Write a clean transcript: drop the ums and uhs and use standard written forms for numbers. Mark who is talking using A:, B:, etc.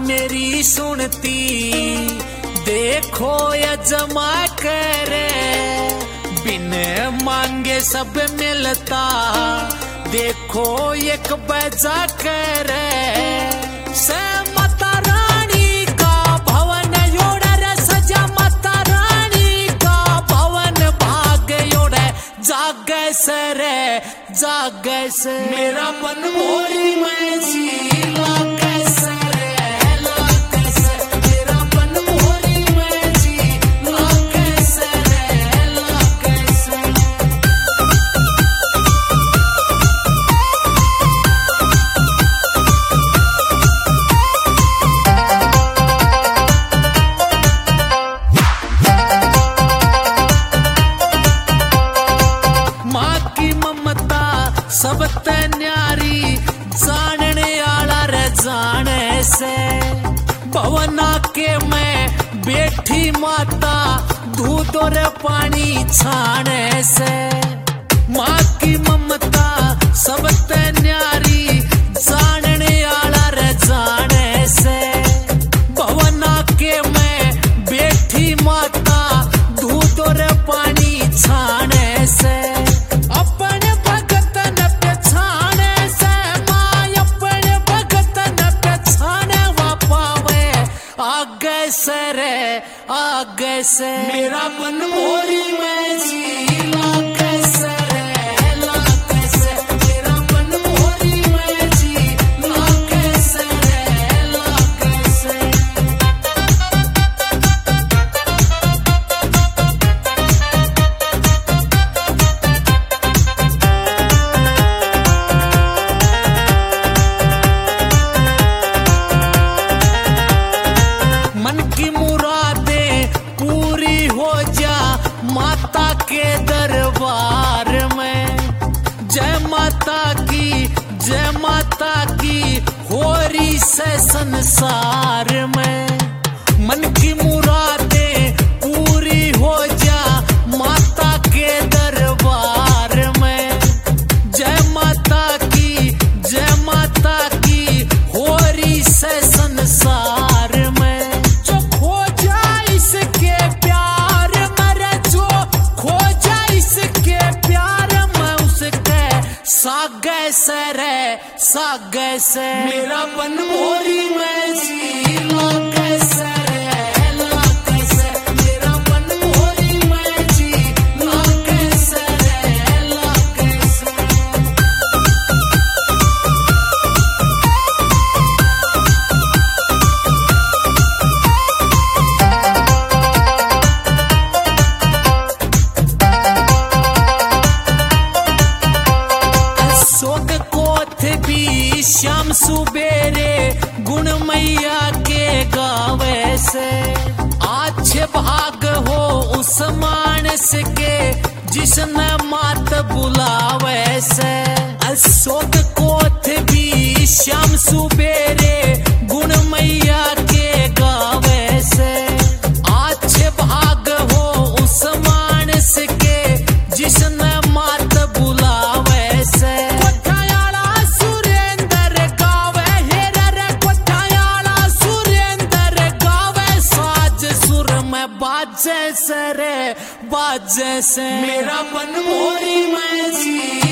A: मेरी सुनती, देखो यजमा करे, बिन मांगे सब मिलता, देखो एक बजा करे। से माता रानी का भवन योड़े, सजा माता रानी का भवन, भाग योड़े जागे सरे जागे से। मेरा मन मोरी में जी लागे सरे लागे से, मेरा मन मोरी में जी लागे सरे लागे से। माँ की ममता सब ते न्यारी, जानने आला रे जाने से। भवना के में बैठी माता, दूध और पानी छाने से। माँ की ममता सब ते न्यारी, जानने आला रे जाने से। भवना के में बैठी माता, दूध और पानी छाने से। अपने भगतन पे छाने से, माँ अपने भगतन पे छाने वा पावे, आगे से रे आगे से। मेरा मन मोरी में जी लागे से रे लागे से, मेरा मन मोरी में जी लागे से रे लागे से। मन की मुरादें पूरी हो जा माता के दरबार में। जय माता की जय माता की हो रही से संसार में। मन की मुरादें पूरी हो जा माता के दरबार में। जय माता की जय माता की हो रही से संसार में। जो खो जाए इसके प्यार मरे, जो खो जाए इसके प्यार में, उसके सागे से रे सागे से। मेरा मन मोरी में जी लागे से रे लागे से, मेरा मन मोरी में जी लागे से रे लागे से। सोग कोथ भी शाम सुबेरे, गुण मैया के गावे से। अच्छे भाग हो उस मानस के, जिसने मात बुलावे से। सोग कोथ भी शाम सुबेरे, गुण मैया के गावे से। अच्छे भाग हो उस मानस के, जिसने मात बुलावे से। कोठायाला सुरेंद्र गावे हेरा रे, कोठायाला सुरेंद्र गावे, साज सुर में बाजे से रे बाजे से। मेरा मन मोरी में जी